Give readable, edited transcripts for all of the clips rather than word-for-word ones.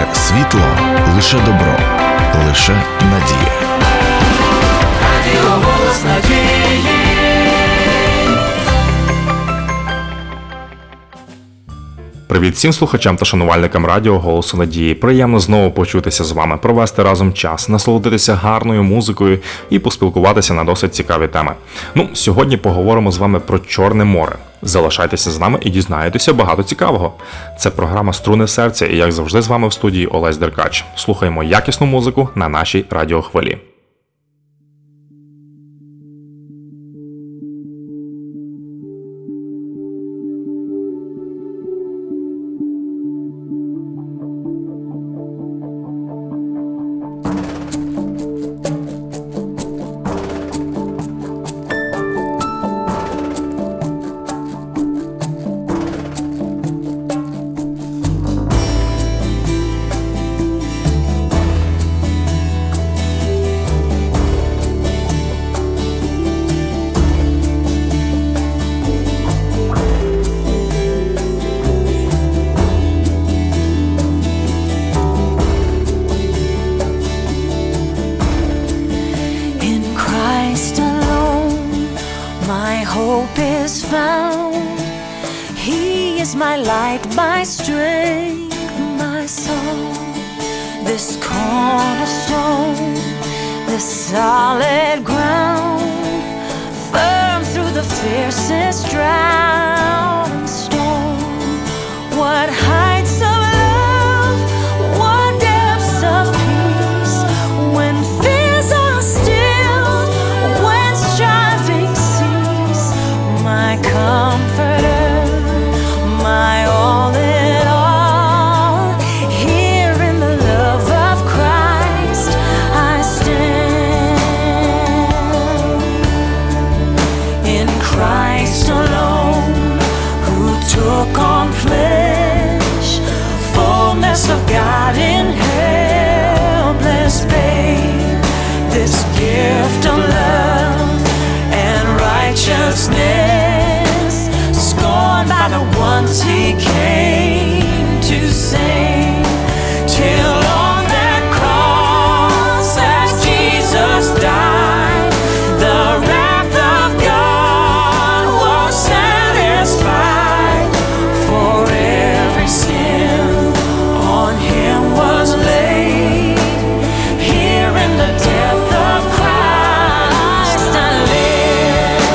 світло, лише добро, лише надія. Радіо «Голос надії». Привіт всім слухачам та шанувальникам радіо «Голосу надії». Приємно знову почутися з вами, провести разом час, насолодитися гарною музикою і поспілкуватися на досить цікаві теми. Сьогодні поговоримо з вами про Чорне море. Залишайтеся з нами і дізнаєтеся багато цікавого. Це програма «Струни серця» і, як завжди, з вами в студії Олесь Деркач. Слухаємо якісну музику на нашій радіохвилі. My light, my strength, my song, this cornerstone, this solid ground, firm through the fiercest drought and storm. What heights of love, what depths of peace, when fears are stilled, when striving cease, my comforter. My all in all, here in the love of Christ I stand. In Christ alone, who took on flesh, fullness of God in helpless babe, this gift of love and righteousness, scorned by the ones he came to save, till on that cross as Jesus died, the wrath of God was satisfied. For every sin on him was laid, here in the death of Christ I live.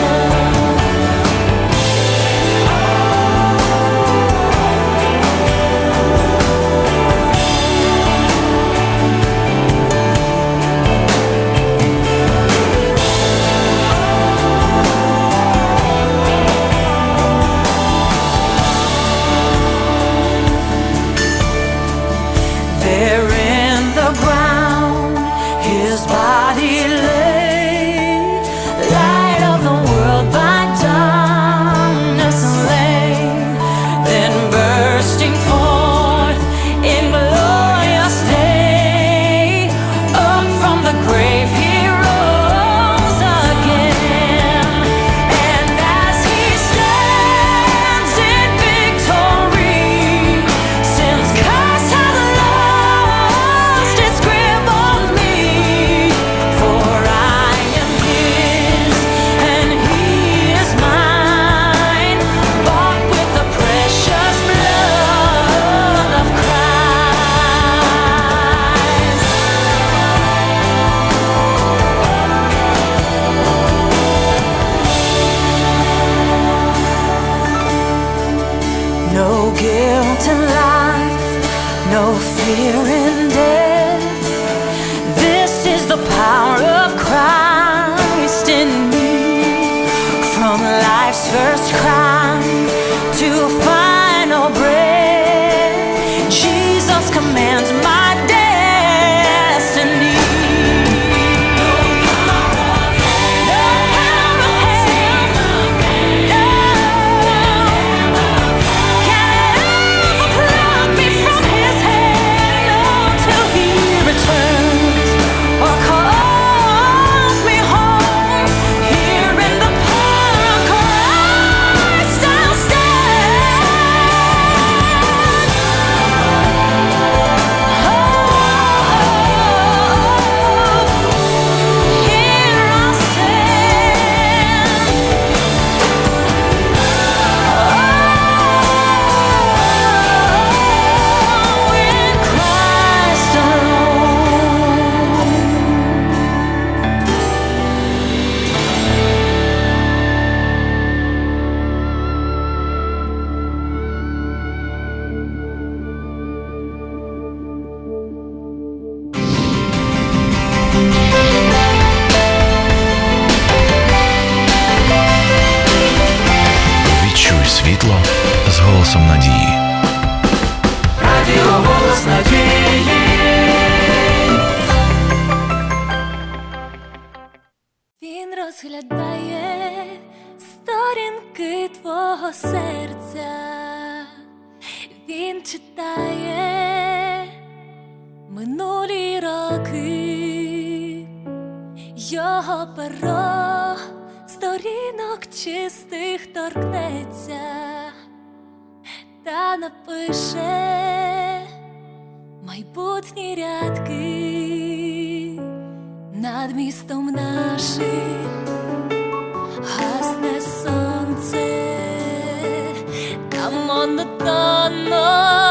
There in the ground his body lay, light of the world by darkness slain, then bursting forth in glorious day, up from the grave he rose again. And as he stands in victory, sin's curse has lost its grip on me, for I am his and he is mine, bought with the precious blood of Christ. No guilt in life, no fear in death. This is the power of Christ in me. From life's first cry to final breath, Jesus commands my destiny. No power of hell, no can ever pluck me from his hand, till he returns or calls me home. Here in the power of Christ I'll stand. світло з голосом надії. Радіо голос надії. Він розглядає сторінки твого серця, він читає минулі роки, його перо сторінок чистих торкнеться та напише майбутні рядки над містом нашим. Гасне сонце, та монотонно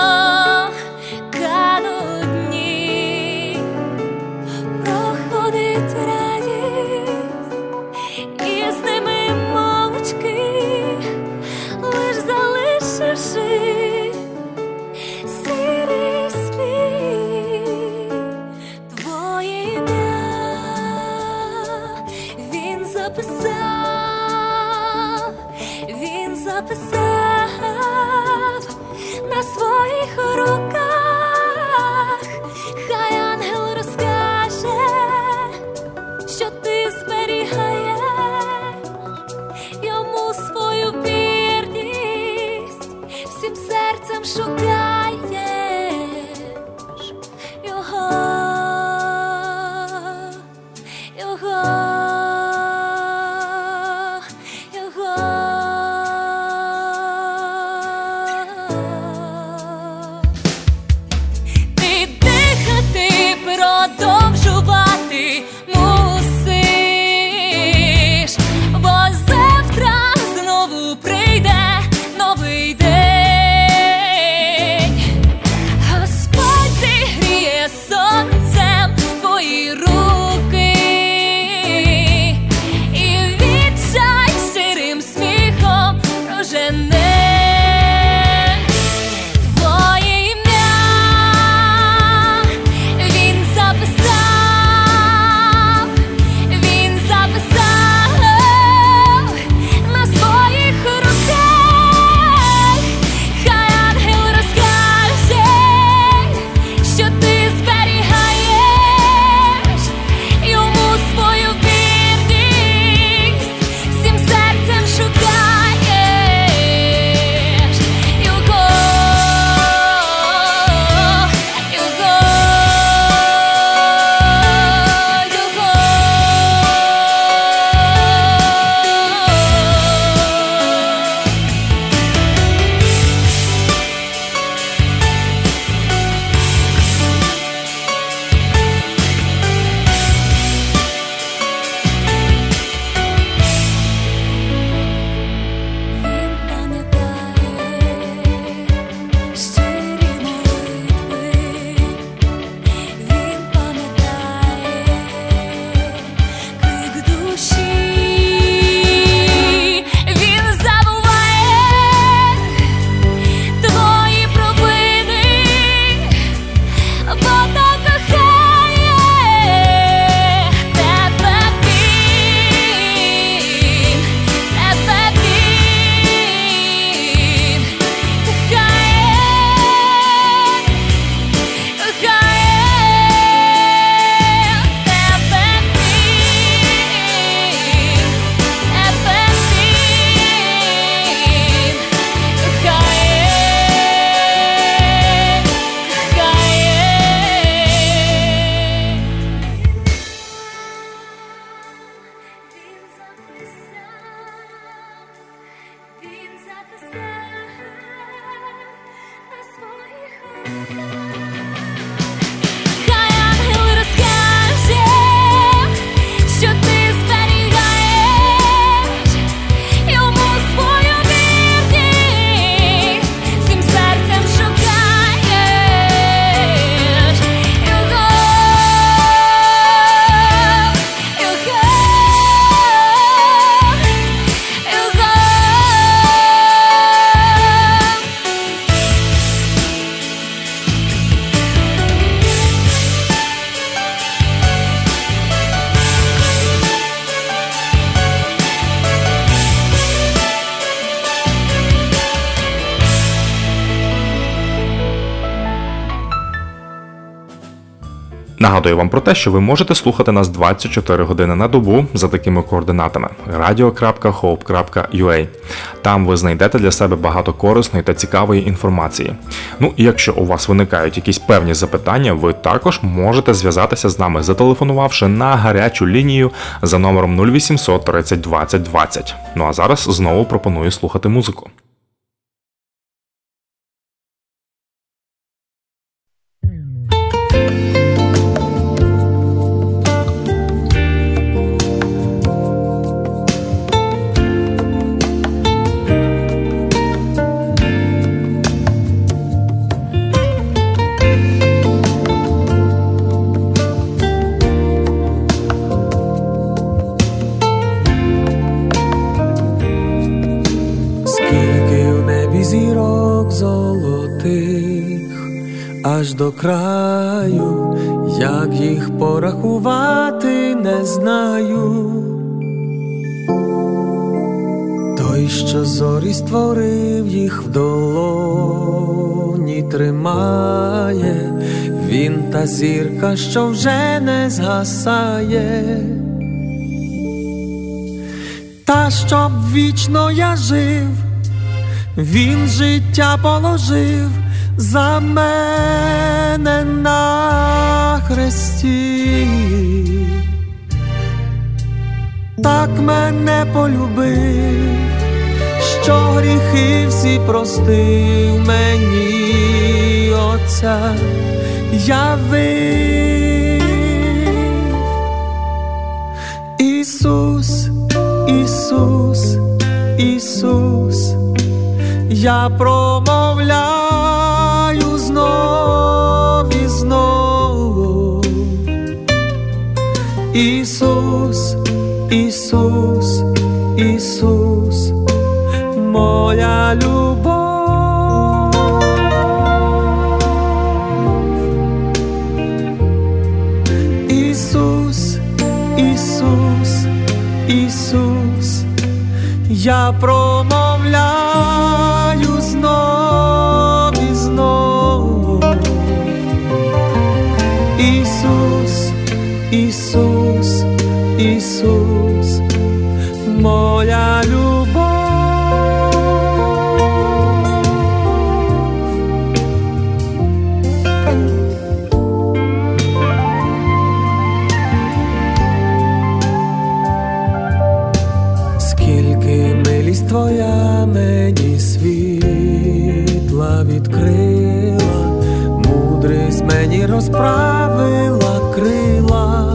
кануть дні, проходить радість, і з ними мовчки, лиш залишивши сірий слід. Твоє ім'я він записав, на своїх руках. Хай ангел розкаже, що ти зберігаєш йому свою вірність, всім серцем шукаєш його. Продовжувати мусиш, бо завтра знову прийде новий день. Нагадую вам про те, що ви можете слухати нас 24 години на добу за такими координатами radio.hope.ua. Там ви знайдете для себе багато корисної та цікавої інформації. Ну і якщо у вас виникають якісь певні запитання, ви також можете зв'язатися з нами, зателефонувавши на гарячу лінію за номером 0800 30 20 20. Ну а зараз знову пропоную слухати музику. Аж до краю, як їх порахувати, не знаю. Той, що зорі створив, їх в долоні тримає, він та зірка, що вже не згасає. Та щоб вічно я жив, він життя положив за мене на хресті. Так мене полюбив, що гріхи всі простив, мені Отця явив. Ісус, Ісус, Ісус, я промовляю знов і знов. Ісус, Ісус, Ісус, моя любов. Ісус, Ісус, Ісус, я промовляю знов і знов. Ісус, Ісус, Ісус, моя любов. Скільки милість твоя мені світла відкрила, мудрість мені розправила крила.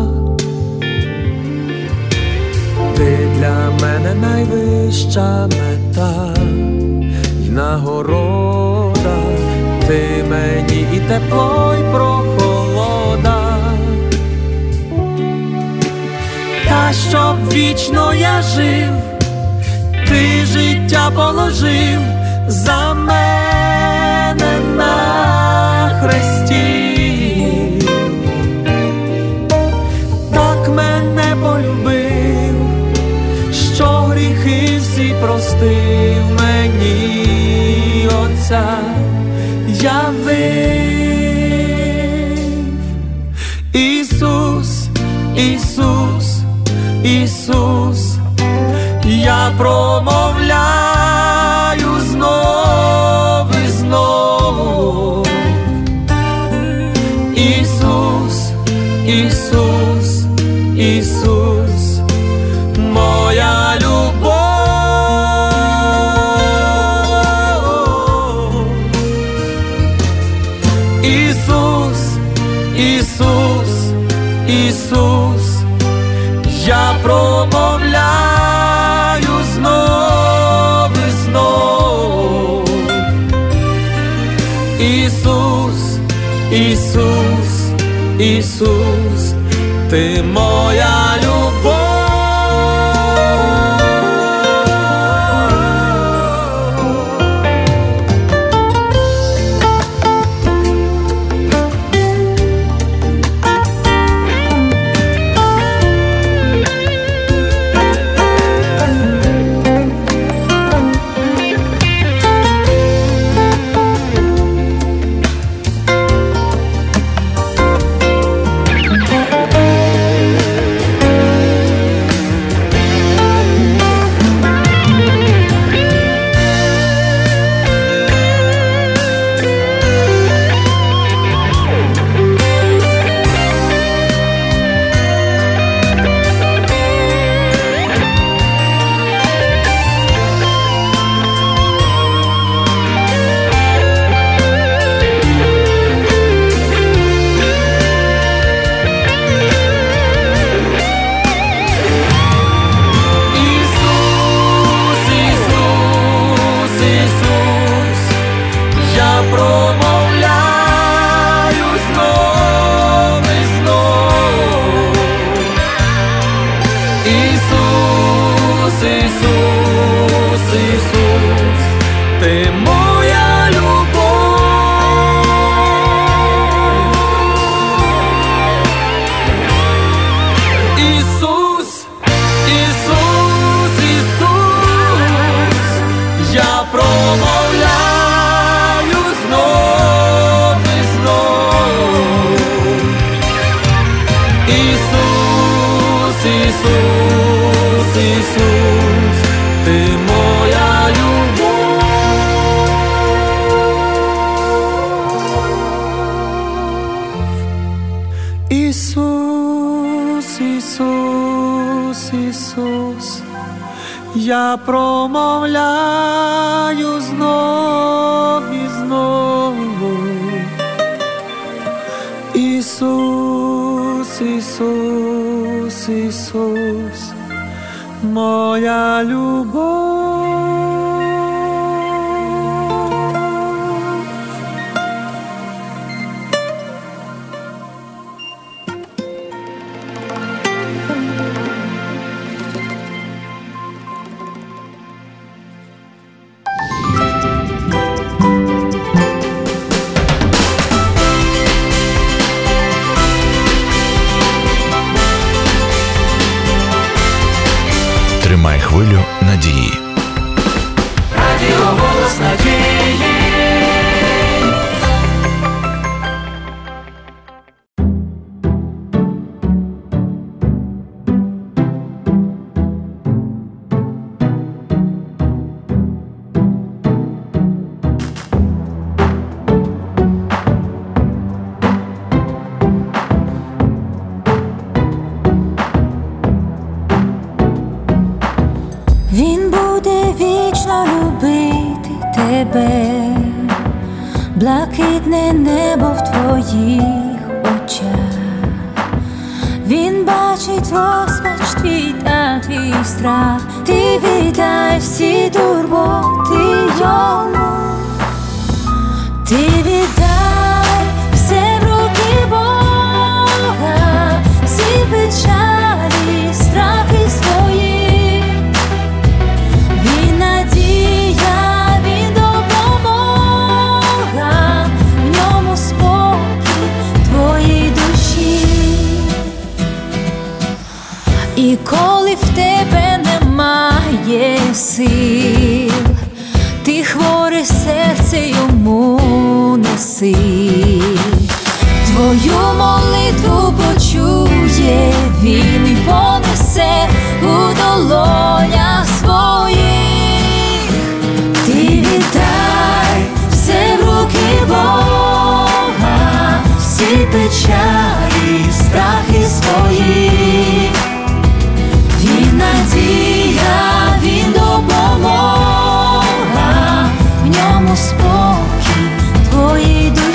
Ти для мене найвища мета й нагорода, ти мені і тепло, й прохолода. Та щоб вічно я жив, ти життя положив за мене на хресті. Так мене полюбив, що гріхи всі простив, мені Отця явив. Ісус, Ісус, Ісус, я промовляю знов і знов. Ісус, Ісус, Ісус, моя любов. Ісус, Ісус, Ісус, я промовляю знов і знов. Ісус, Ісус, Ісус, ти моя любов. ти моя любов. Ісус, Ісус, Ісус, я промовляю знов і знов. Ісус, Ісус, Ісус, ти моя любов. Ісус, Ісус, Ісус, я промовляю знов і знов. Ісус, Ісус, Ісус, моя любов. Тримай хвилю надії. Радіо «Голос надії». Він буде вічно любити тебе, блакитне небо в твоїх очах. Він бачить розпач твій та твій страх. Ти віддай всі турботи йому. Ти віддай все в руки Бога, всі печалі, страхи свої. Він надія, він допомога, в ньому спокій твоїй душі. І коли в тебе немає сил, ти хворе серце йому неси. Твою молитву почує він і понесе у долонях своїх. Ти віддай все в руки Бога, всі печалі, страхи свої. Він надія, він допомога, в ньому спокій твоїй душі.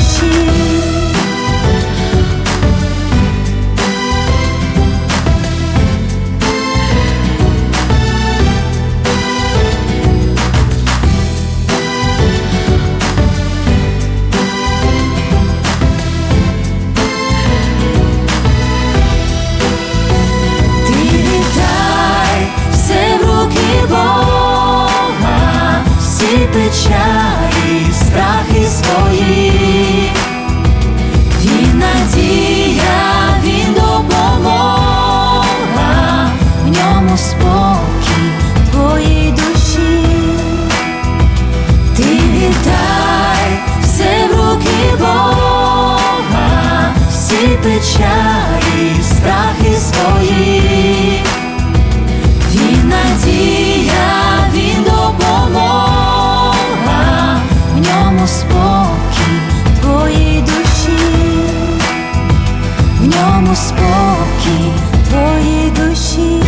Ти віддай все в руки Бога, всі печалі, страхи свої. Він надія, він допомога, в ньому спокій твоїй душі. Ти віддай все в руки Бога, всі печалі, страхи свої. Він надія, він допомога, в ньому спокій твоїй душі, в ньому спокій твоїй душі.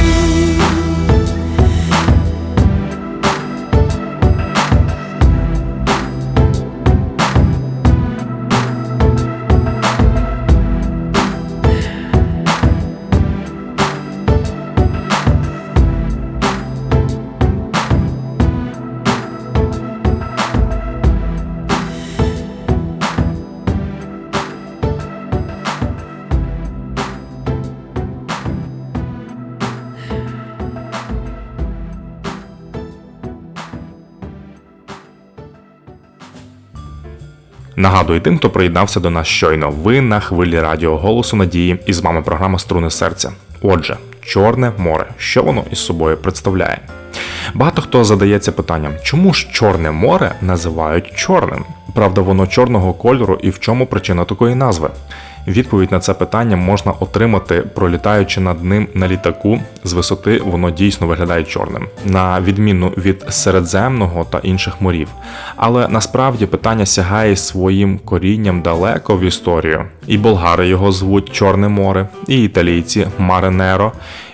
Нагадую тим, хто приєднався до нас щойно. Ви на хвилі радіо «Голосу надії» і з вами програма «Струни серця». Отже, Чорне море. Що воно із собою представляє? Багато хто задається питанням, чому ж Чорне море називають чорним? Правда, воно чорного кольору і в чому причина такої назви? Відповідь на це питання можна отримати, пролітаючи над ним на літаку. З висоти воно дійсно виглядає чорним, на відміну від Середземного та інших морів. Але насправді питання сягає своїм корінням далеко в історію. І болгари його звуть Чорне море, і італійці Маре Неро,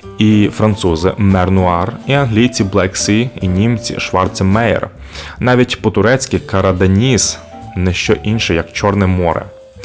і французи Мер Нуар, і англійці Black Sea, і німці Шварце Мейер. Навіть по-турецьки Караданіс – не що інше, як Чорне море.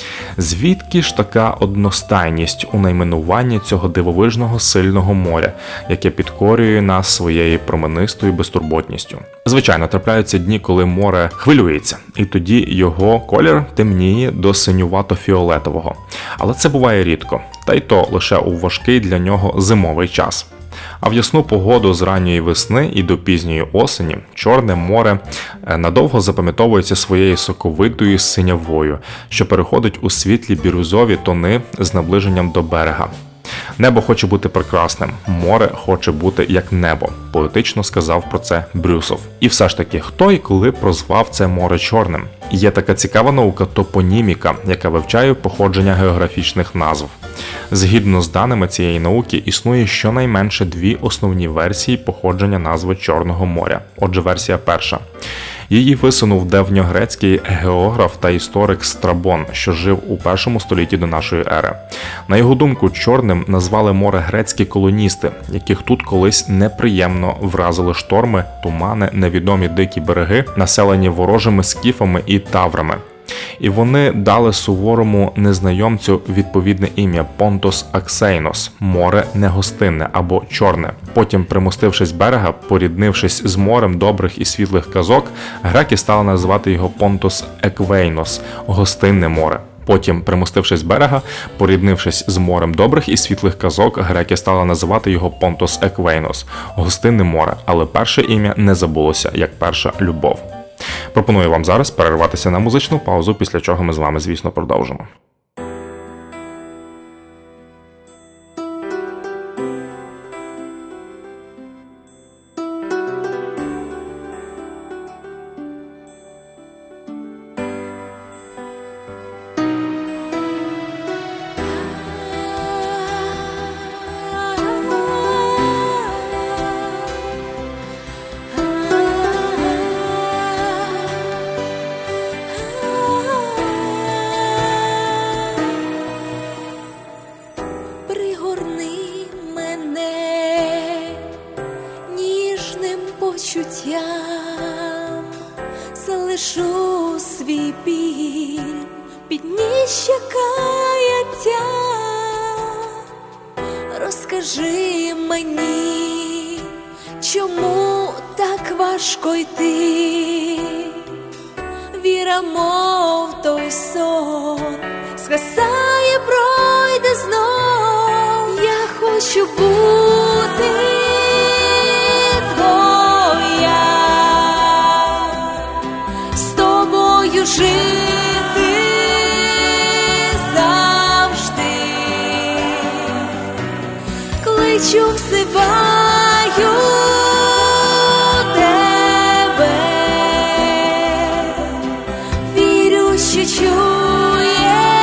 Звідки ж така одностайність у найменуванні цього дивовижного сильного моря, яке підкорює нас своєю променистою безтурботністю? Звичайно, трапляються дні, коли море хвилюється, і тоді його колір темніє до синювато-фіолетового. Але це буває рідко, та й то лише у важкий для нього зимовий час. А в ясну погоду з ранньої весни і до пізньої осені Чорне море надовго запам'ятовується своєю соковитою синявою, що переходить у світлі бірюзові тони з наближенням до берега. Небо хоче бути прекрасним, море хоче бути як небо, поетично сказав про це Брюсов. І все ж таки, хто і коли прозвав це море чорним? Є така цікава наука топоніміка, яка вивчає походження географічних назв. Згідно з даними цієї науки, існує щонайменше дві основні версії походження назви Чорного моря. Отже, версія перша. Її висунув давньогрецький географ та історик Страбон, що жив у 1 столітті до нашої ери. На його думку, чорним назвали море грецькі колоністи, яких тут колись неприємно вразили шторми, тумани, невідомі дикі береги, населені ворожими скіфами і таврами. І вони дали суворому незнайомцю відповідне ім'я Понтос Аксейнос – море негостинне або чорне. Потім, примостившись берега, поріднившись з морем добрих і світлих казок, греки стали називати його Понтос Еквейнос – гостинне море. Потім, примостившись берега, поріднившись з морем добрих і світлих казок, греки стали називати його Понтос Еквейнос – гостинне море, але перше ім'я не забулося, як перша любов. Пропоную вам зараз перерватися на музичну паузу, після чого ми з вами, звісно, продовжимо. Залишу свій біль підніжжя каяття. Розкажи мені, чому так важко йти? Віра, мов той сон, згасає, пройде знов. Я хочу бути жити завжди, кличу, взиваю тебе, вірю, що чуєш.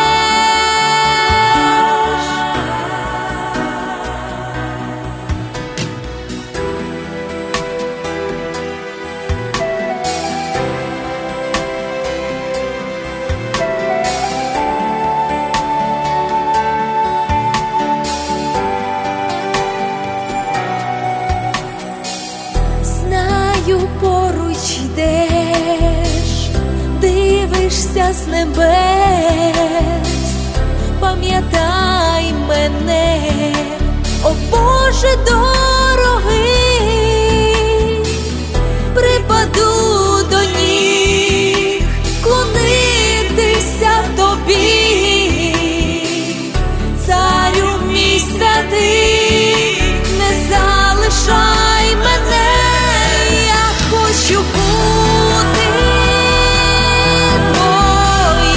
Поруч йдеш, дивишся з небес, пам'ятай мене, о Боже дорогий, припаду до ніг, клонитися тобі, царю мій святий, не залишай мене. Хочу бути твоя,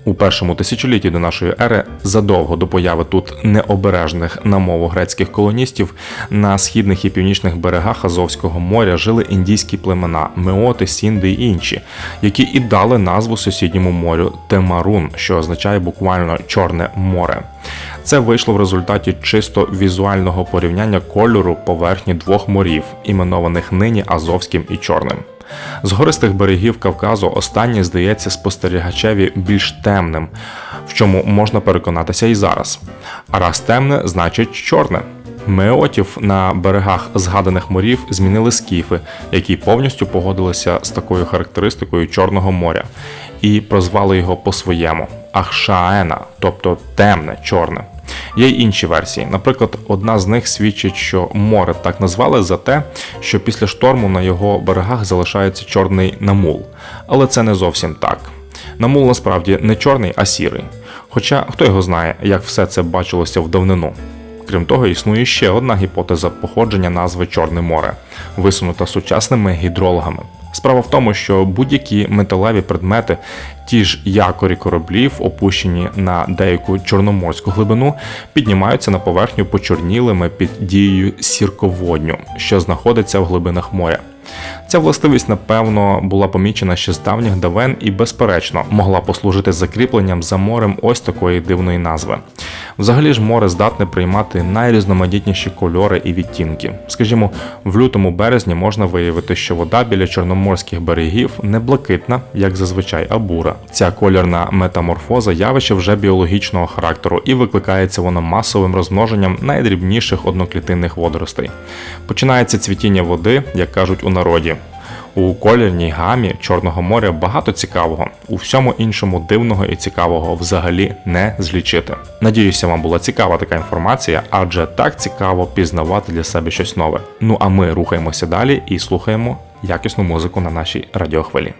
У першому тисячолітті до нашої ери, задовго до появи тут необережних на мову грецьких колоністів, на східних і північних берегах Азовського моря жили індійські племена – меоти, сінди і інші, які і дали назву сусідньому морю Темарун, що означає буквально «Чорне море». Це вийшло в результаті чисто візуального порівняння кольору поверхні двох морів, іменованих нині Азовським і Чорним. З гористих берегів Кавказу останнє здається спостерігачеві більш темним, в чому можна переконатися і зараз. А раз темне, значить чорне. Меотів на берегах згаданих морів змінили скіфи, які повністю погодилися з такою характеристикою Чорного моря, і прозвали його по-своєму – Ахшаена, тобто темне, чорне. Є й інші версії. Наприклад, одна з них свідчить, що море так назвали за те, що після шторму на його берегах залишається чорний намул. Але це не зовсім так. Намул насправді не чорний, а сірий. Хоча хто його знає, як все це бачилося в давнину. Крім того, існує ще одна гіпотеза походження назви Чорне море, висунута сучасними гідрологами. Справа в тому, що будь-які металеві предмети, ті ж якорі кораблів, опущені на деяку чорноморську глибину, піднімаються на поверхню почорнілими під дією сірководню, що знаходиться в глибинах моря. Ця властивість, напевно, була помічена ще з давніх давен і, безперечно, могла послужити закріпленням за морем ось такої дивної назви. Взагалі ж море здатне приймати найрізноманітніші кольори і відтінки. Скажімо, в лютому-березні можна виявити, що вода біля чорноморських берегів не блакитна, як зазвичай, а бура. Ця кольорна метаморфоза – явище вже біологічного характеру, і викликається воно масовим розмноженням найдрібніших одноклітинних водоростей. Починається цвітіння води, як кажуть у народі. У кольорній гамі Чорного моря багато цікавого, у всьому іншому дивного і цікавого взагалі не злічити. Надіюся, вам була цікава така інформація, адже так цікаво пізнавати для себе щось нове. Ну а ми рухаємося далі і слухаємо якісну музику на нашій радіохвилі.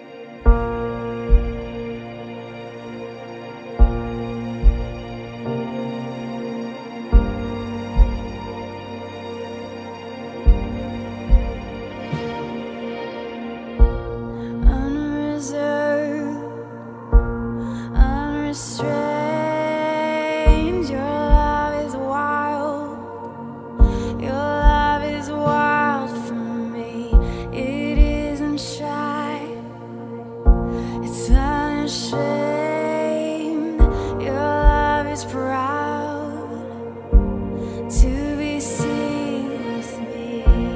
Unrestrained, your love is wild. Your love is wild for me. It isn't shy. It's unashamed. Your love is proud to be seen with me.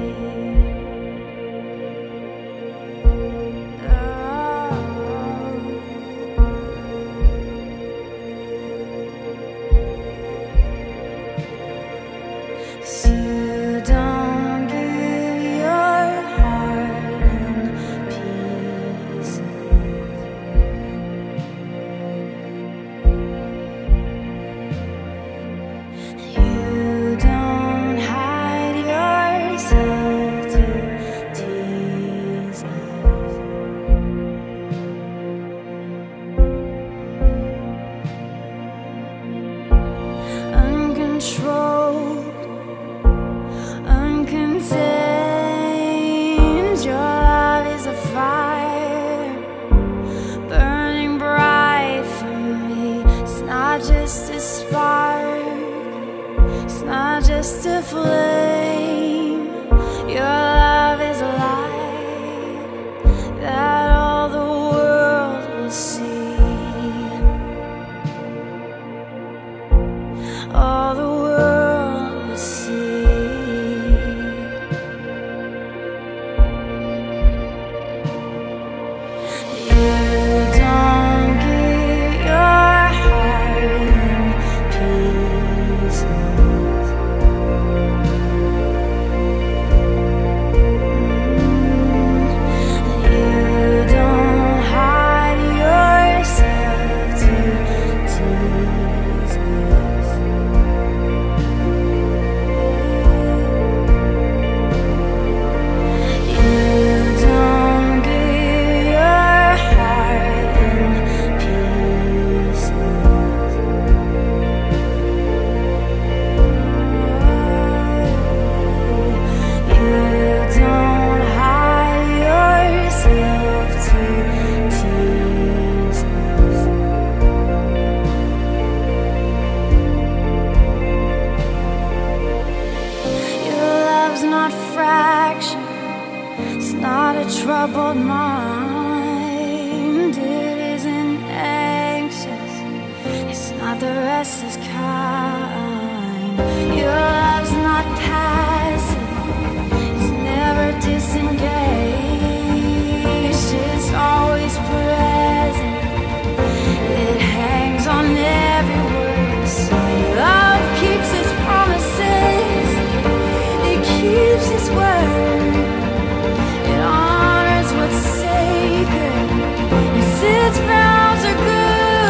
So don't give your heart in pieces. You don't hide yourself to tease us. Uncontrolled, uncontained, your love is a fire burning bright for me. It's not just a spark, it's not just a flame. Your love is a light that all the world will see. All the world will see. You don't give your heart in pieces. not a troubled mind. It isn't anxious. It's not the restless kind. Your love's not passive. It's never disengaged. It's always present. It hangs on every word we say. Love keeps its promises. It keeps its word. It honors what's sacred. Yes, its vows are good.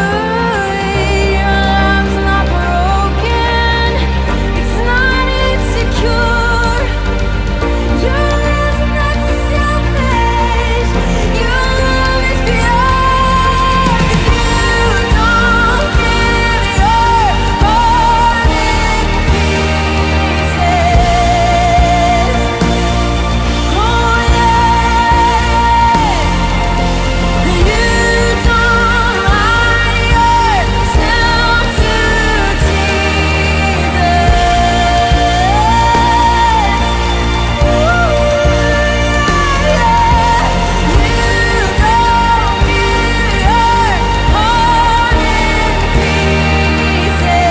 Your love's not broken. It's not insecure. Your love's not selfish. Your love is pure. 'Cause you don't give your heart in pieces. Oh yeah. You don't hide yourself to Jesus. Ooh, yeah. You don't give your heart in pieces.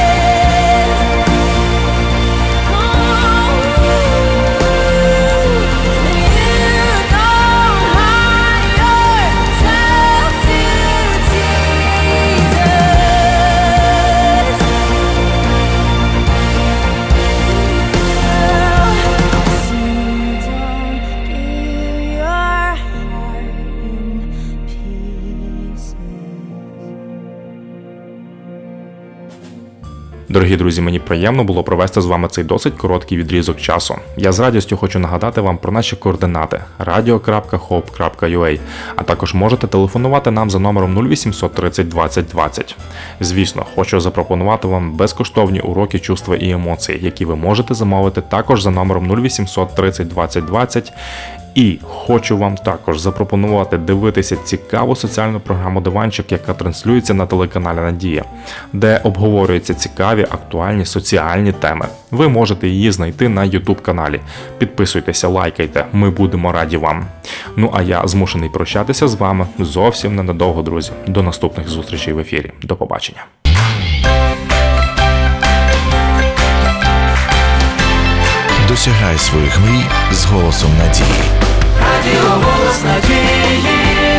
Дорогі друзі, мені приємно було провести з вами цей досить короткий відрізок часу. Я з радістю хочу нагадати вам про наші координати radio.hope.ua, а також можете телефонувати нам за номером 0800 30 20 20. Звісно, хочу запропонувати вам безкоштовні уроки чувства і емоцій, які ви можете замовити також за номером 0800 30 20 20. І хочу вам також запропонувати дивитися цікаву соціальну програму «Диванчик», яка транслюється на телеканалі Надія, де обговорюються цікаві, актуальні соціальні теми. Ви можете її знайти на YouTube-каналі. Підписуйтеся, лайкайте, ми будемо раді вам. Ну а я змушений прощатися з вами зовсім ненадовго, друзі. До наступних зустрічей в ефірі. До побачення. Досягай своїх мрій з голосом надії. Радіо «Голос надії».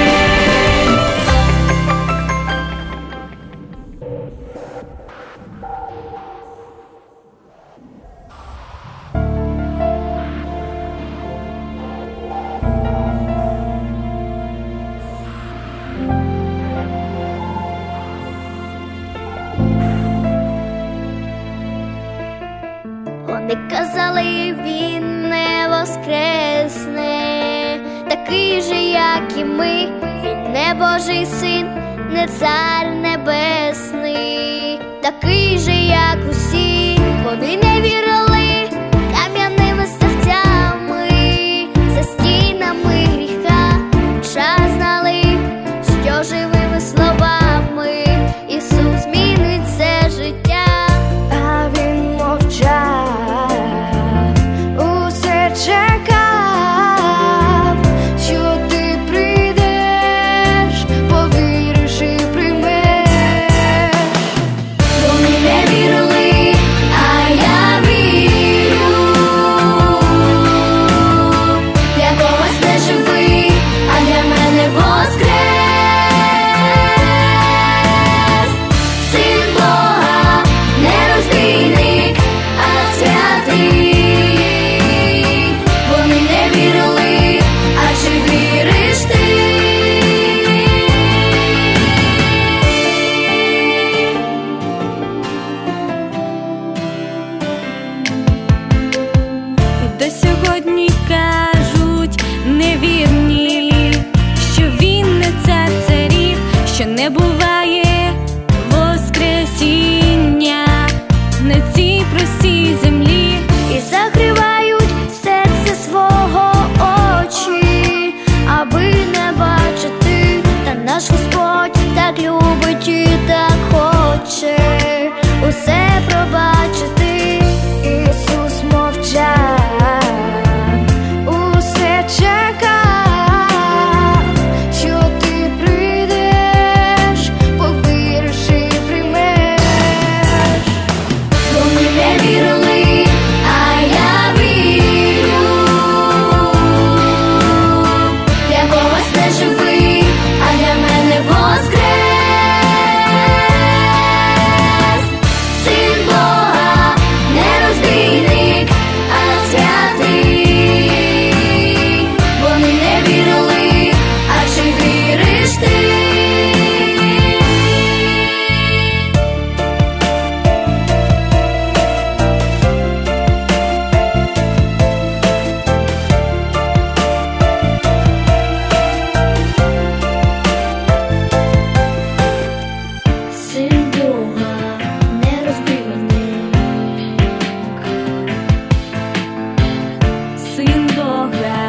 Вони казали, він не воскресне, такий же, як і ми. Він не Божий син, не цар небесний, такий же, як усі. Вони не вірили кам'яними серцями, за стінами гріха, хоча знали, що живими словами Ісус змінить це життя. А він мовчав, усе чекав, що ти прийдеш, повіриш і приймеш. Вони не вірили, а я вірю. він догляд.